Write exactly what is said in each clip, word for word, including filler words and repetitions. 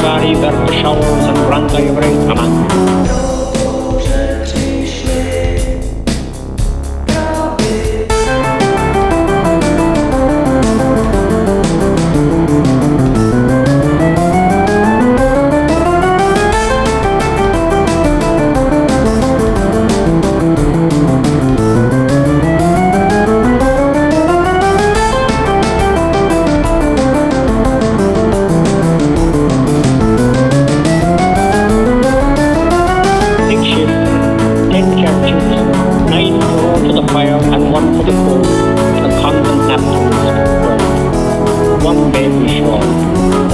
vary that the showers and grant I every command. And one for the cold, the convent Neptune's world. One baby shore.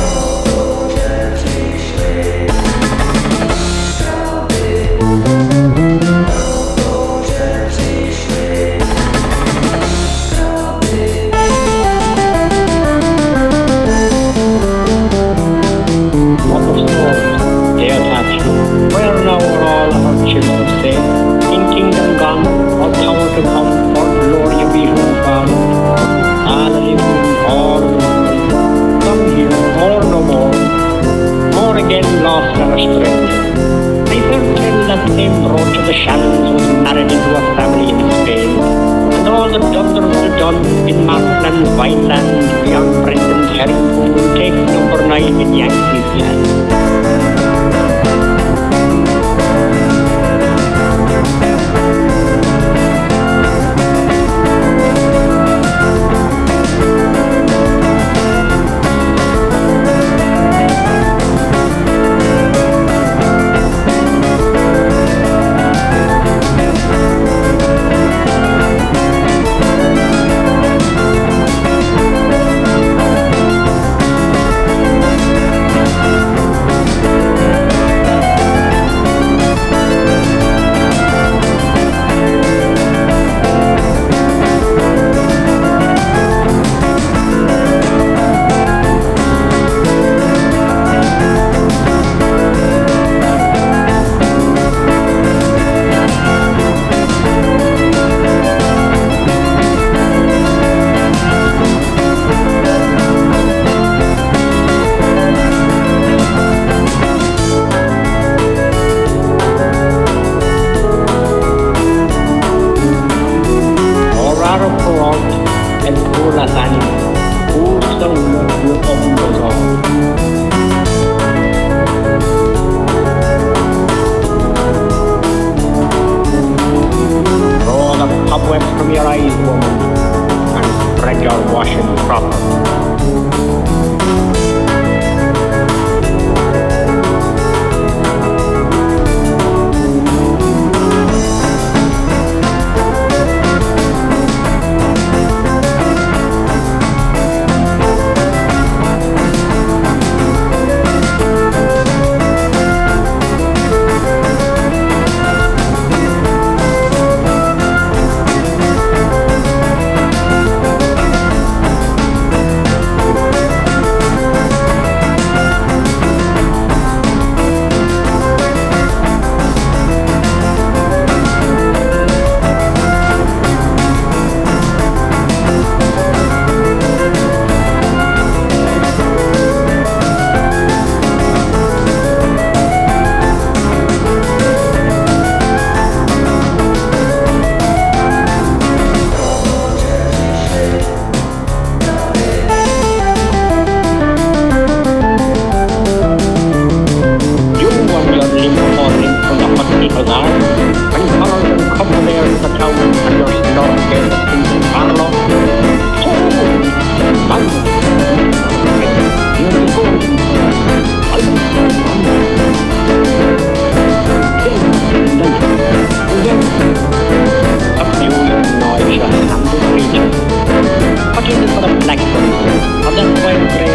What of storms, they attach. Where now are all her children stay? In kingdom gone, all power to come, for glory be whom found. Hallelujah, all come here, more no more, more again lost and astray. I heard tell that same brooch of the Shannons was married into a family in Spain, and all the dunders were done in Markland, Vineland, beyond Brendan's herring pool, take number nine in Yankees land. En por las ánimas, justo uno lo hombros. Draw the cobwebs from your eyes, woman, and spread your washing proper. Black, and then